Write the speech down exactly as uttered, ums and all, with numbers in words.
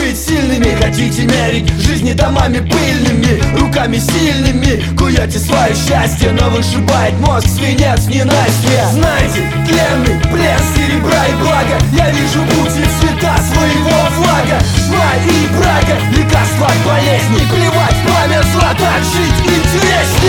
быть сильными. Хотите мерить жизни домами пыльными, руками сильными куете свое счастье, но вышибает мозг свинец ненастья. Знаете, тленный плен серебра и блага, я вижу путь и цвета своего флага. Зла и брака, лекарства от болезней, плевать пламя зла, так жить интересней.